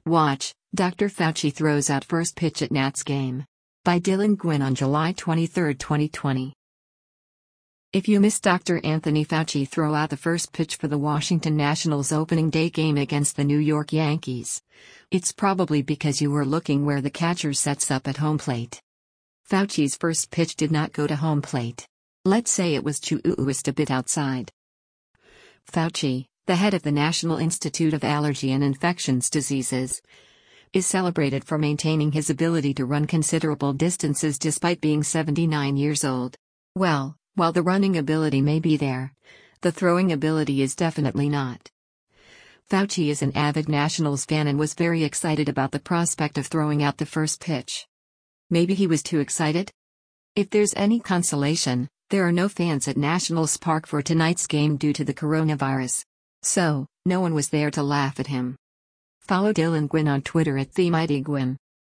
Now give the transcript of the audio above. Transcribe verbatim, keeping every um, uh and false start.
Watch, Doctor Fauci throws out first pitch at Nats game. By Dylan Gwynn on July twenty-third, twenty twenty. If you missed Doctor Anthony Fauci throw out the first pitch for the Washington Nationals opening day game against the New York Yankees, it's probably because you were looking where the catcher sets up at home plate. Fauci's first pitch did not go to home plate. Let's say it was just a bit outside. Fauci, the head of the National Institute of Allergy and Infectious Diseases, is celebrated for maintaining his ability to run considerable distances despite being seventy-nine years old. Well, while the running ability may be there, the throwing ability is definitely not. Fauci is an avid Nationals fan and was very excited about the prospect of throwing out the first pitch. Maybe he was too excited? If there's any consolation, there are no fans at Nationals Park for tonight's game due to the coronavirus. So, no one was there to laugh at him. Follow Dylan Gwynn on Twitter at TheMightyGwynn.